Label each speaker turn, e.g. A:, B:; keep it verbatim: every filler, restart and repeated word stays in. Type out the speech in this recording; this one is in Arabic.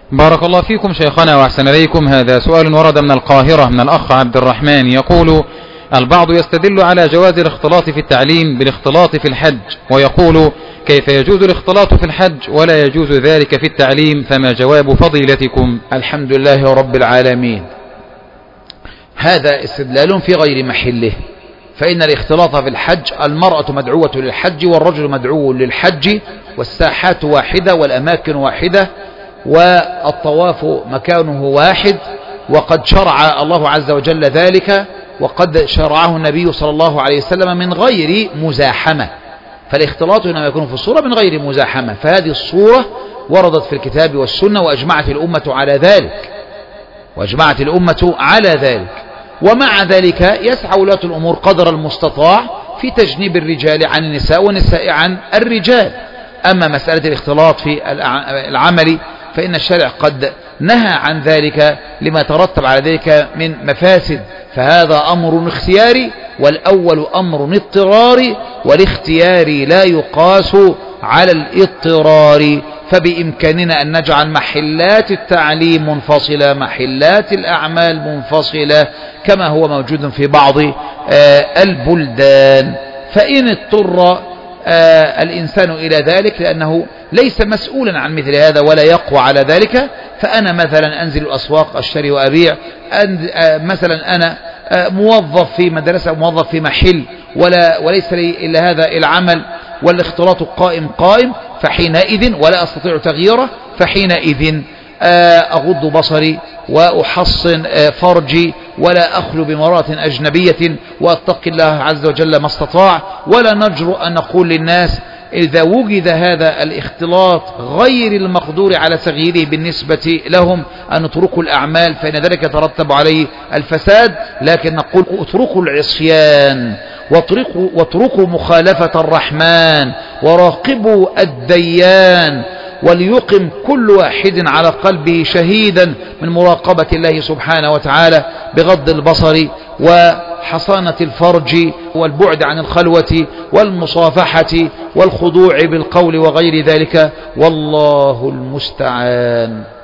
A: بارك الله فيكم شيخنا وأحسن إليكم. هذا سؤال ورد من القاهرة من الأخ عبد الرحمن يقول: البعض يستدل على جواز الاختلاط في التعليم بالاختلاط في الحج، ويقول: كيف يجوز الاختلاط في الحج ولا يجوز ذلك في التعليم؟ فما جواب فضيلتكم؟
B: الحمد لله رب العالمين. هذا استدلال في غير محله، فإن الاختلاط في الحج المرأة مدعوة للحج والرجل مدعو للحج، والساحات واحدة والأماكن واحدة والطواف مكانه واحد، وقد شرع الله عز وجل ذلك، وقد شرعه النبي صلى الله عليه وسلم من غير مزاحمة. فالاختلاط إنما يكون في الصورة من غير مزاحمة، فهذه الصورة وردت في الكتاب والسنة وأجمعت الأمة على ذلك وأجمعت الأمة على ذلك. ومع ذلك يسعى ولاة الأمور قدر المستطاع في تجنيب الرجال عن النساء والنساء عن الرجال. أما مسألة الاختلاط في العمل فإن الشارع قد نهى عن ذلك لما ترتب على ذلك من مفاسد، فهذا أمر اختياري، والأول أمر اضطراري، والاختياري لا يقاس على الاضطرار. فبإمكاننا أن نجعل محلات التعليم منفصلة، محلات الأعمال منفصلة، كما هو موجود في بعض البلدان. فإن اضطر الإنسان إلى ذلك لأنه ليس مسؤولا عن مثل هذا ولا يقوى على ذلك، فأنا مثلا أنزل الأسواق أشتري وأبيع، مثلا أنا موظف في مدرسة، موظف في محل، ولا وليس لي إلا هذا العمل، والاختلاط قائم قائم، فحينئذ ولا أستطيع تغييره، فحينئذ أغض بصري وأحصن فرجي ولا أخلو بامرأة أجنبية وأتقي الله عز وجل ما استطاع. ولا نجرؤ أن نقول للناس إذا وجد هذا الاختلاط غير المقدور على تغييره بالنسبة لهم أن اتركوا الأعمال، فإن ذلك يترتب عليه الفساد. لكن نقول اتركوا العصيان واتركوا, واتركوا مخالفة الرحمن وراقبوا الديان، وليقم كل واحد على قلبه شهيدا من مراقبة الله سبحانه وتعالى بغض البصر وحصانة الفرج والبعد عن الخلوة والمصافحة والخضوع بالقول وغير ذلك، والله المستعان.